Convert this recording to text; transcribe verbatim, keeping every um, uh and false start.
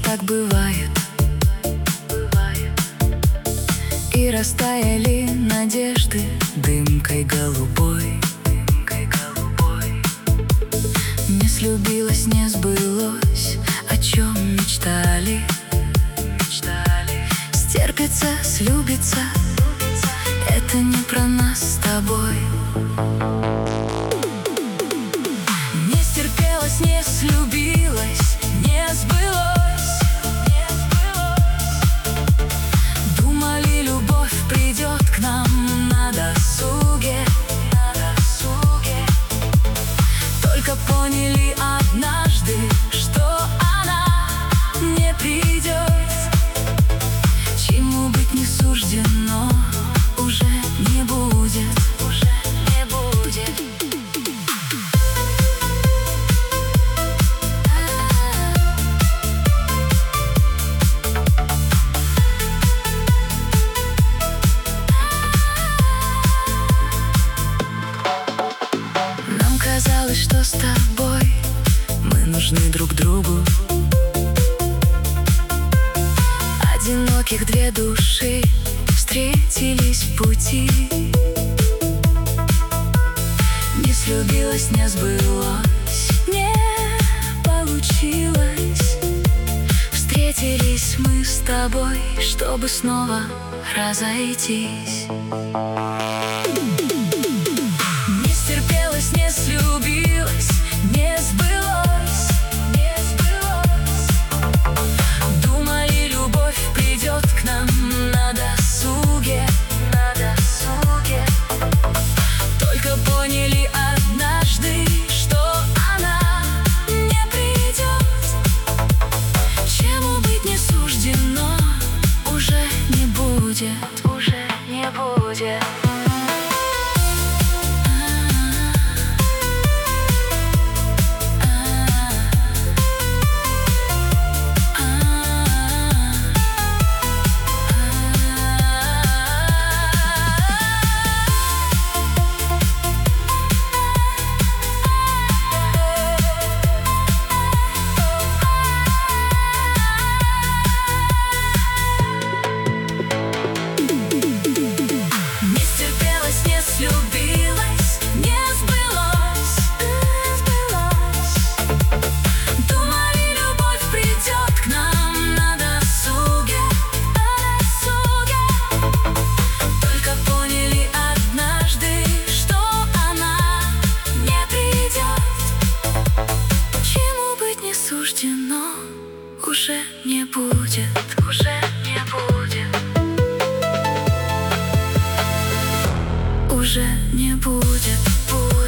так бывает, и растаяли надежды дымкой голубой. Не слюбилось, не сбылось, о чем мечтали. Стерпится, слюбится, это не про нас с тобой. Не стерпелось, не слюбилось, не сбылось. Думали, любовь придет к нам на досуге. Только поняли однажды, что она не придет. Чему быть не суждено, уже не будет, уже не будет. Нам казалось, что с тобой мы нужны друг другу. Одиноких две души встретились в пути. Не слюбилось, не сбылось, не получилось. Встретились мы с тобой, чтобы снова разойтись. Не стерпелось, не слюбилось, не сбылось. Думали, любовь придет к нам на досуге. Только поняли однажды, что она не придет. Чему быть не суждено, уже не будет, уже не будет. Уже не будет, уже не будет, уже не будет.